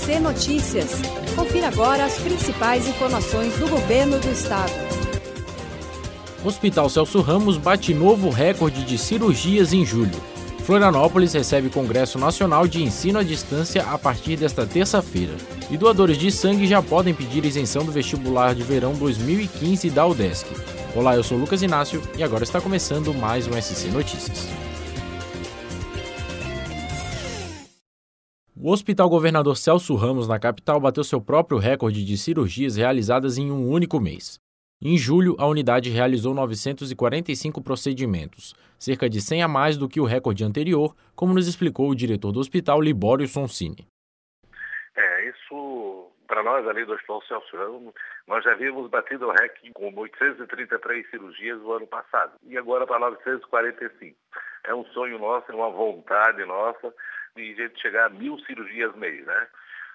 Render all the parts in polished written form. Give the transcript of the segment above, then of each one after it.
SC Notícias. Confira agora as principais informações do governo do estado. O Hospital Celso Ramos bate novo recorde de cirurgias em julho. Florianópolis recebe Congresso Nacional de Ensino à Distância a partir desta terça-feira. E doadores de sangue já podem pedir isenção do vestibular de verão 2015 da UDESC. Olá, eu sou Lucas Inácio e agora está começando mais um SC Notícias. O Hospital Governador Celso Ramos, na capital, bateu seu próprio recorde de cirurgias realizadas em um único mês. Em julho, a unidade realizou 945 procedimentos, cerca de 100 a mais do que o recorde anterior, como nos explicou o diretor do hospital, Libório Soncini. Isso, para nós ali do Hospital Celso Ramos, nós já havíamos batido o recorde com 833 cirurgias no ano passado, e agora para 945. É um sonho nosso, é uma vontade nossa de a gente chegar a 1.000 cirurgias mês, né?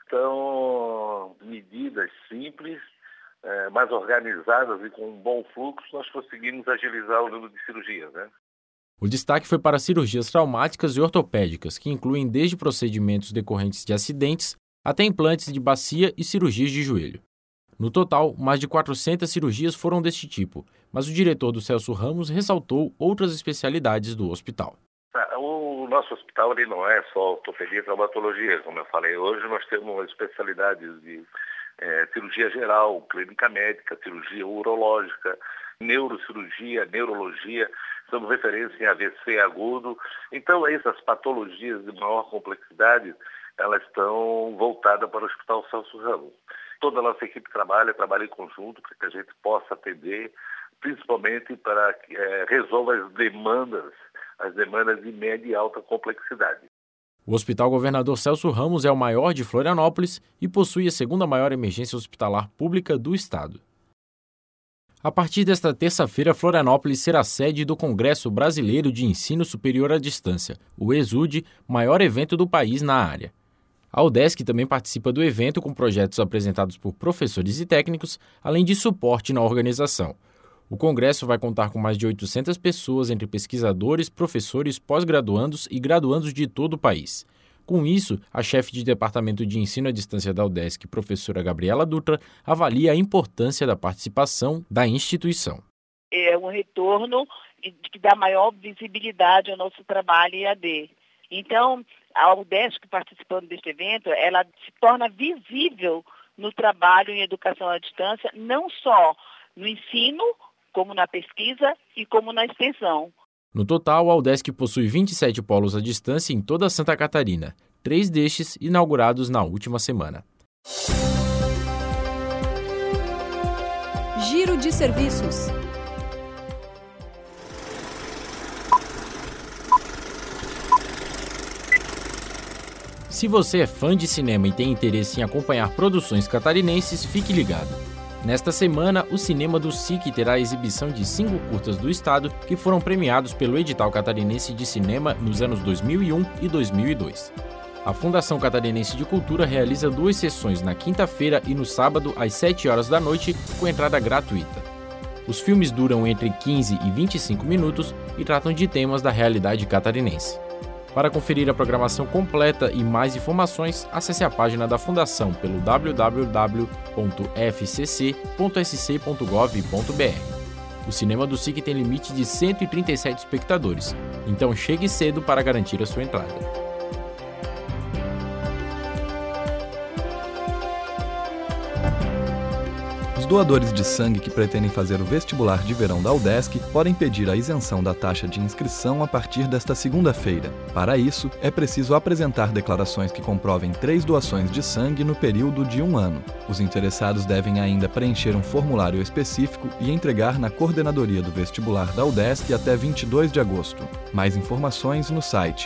Então, medidas simples, mais organizadas e com um bom fluxo, nós conseguimos agilizar o número de cirurgias, né? O destaque foi para cirurgias traumáticas e ortopédicas, que incluem desde procedimentos decorrentes de acidentes até implantes de bacia e cirurgias de joelho. No total, mais de 400 cirurgias foram deste tipo, mas o diretor do Celso Ramos ressaltou outras especialidades do hospital. O nosso hospital ele não é só ortopedia e traumatologia, como eu falei. Hoje nós temos especialidades de cirurgia geral, clínica médica, cirurgia urológica, neurocirurgia, neurologia, somos referência em AVC agudo. Então, essas patologias de maior complexidade, elas estão voltadas para o Hospital Celso Ramos. Toda a nossa equipe trabalha em conjunto para que a gente possa atender, principalmente para que resolva as demandas de média e alta complexidade. O Hospital Governador Celso Ramos é o maior de Florianópolis e possui a segunda maior emergência hospitalar pública do estado. A partir desta terça-feira, Florianópolis será sede do Congresso Brasileiro de Ensino Superior à Distância, o ESUD, maior evento do país na área. A UDESC também participa do evento com projetos apresentados por professores e técnicos, além de suporte na organização. O congresso vai contar com mais de 800 pessoas entre pesquisadores, professores, pós-graduandos e graduandos de todo o país. Com isso, a chefe de Departamento de Ensino à Distância da UDESC, professora Gabriela Dutra, avalia a importância da participação da instituição. É um retorno que dá maior visibilidade ao nosso trabalho EAD. Então, a UDESC participando deste evento, ela se torna visível no trabalho em educação à distância, não só no ensino, como na pesquisa e como na extensão. No total, a UDESC possui 27 polos à distância em toda Santa Catarina, 3 destes inaugurados na última semana. Giro de serviços. Se você é fã de cinema e tem interesse em acompanhar produções catarinenses, fique ligado. Nesta semana, o Cinema do SIC terá a exibição de 5 curtas do estado que foram premiados pelo Edital Catarinense de Cinema nos anos 2001 e 2002. A Fundação Catarinense de Cultura realiza 2 sessões na quinta-feira e no sábado às 7 horas da noite, com entrada gratuita. Os filmes duram entre 15 e 25 minutos e tratam de temas da realidade catarinense. Para conferir a programação completa e mais informações, acesse a página da Fundação pelo www.fcc.sc.gov.br. O Cinema do SIC tem limite de 137 espectadores, então chegue cedo para garantir a sua entrada. Os doadores de sangue que pretendem fazer o vestibular de verão da UDESC podem pedir a isenção da taxa de inscrição a partir desta segunda-feira. Para isso, é preciso apresentar declarações que comprovem 3 doações de sangue no período de 1 ano. Os interessados devem ainda preencher um formulário específico e entregar na coordenadoria do vestibular da UDESC até 22 de agosto. Mais informações no site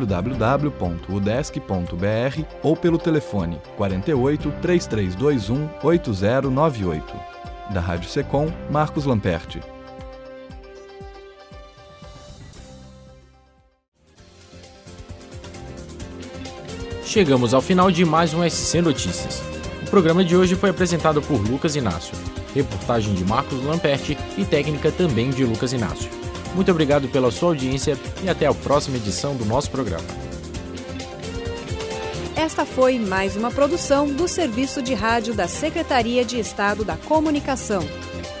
www.udesc.br ou pelo telefone 48 3321 8098. Da Rádio Secom, Marcos Lamperti. Chegamos ao final de mais um SC Notícias. O programa de hoje foi apresentado por Lucas Inácio, reportagem de Marcos Lamperti e técnica também de Lucas Inácio. Muito obrigado pela sua audiência e até a próxima edição do nosso programa. Esta foi mais uma produção do Serviço de Rádio da Secretaria de Estado da Comunicação.